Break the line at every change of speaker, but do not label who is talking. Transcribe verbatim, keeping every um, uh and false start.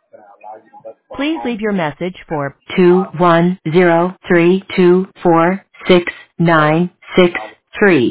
Please leave your message for two one zero three two four six nine six three.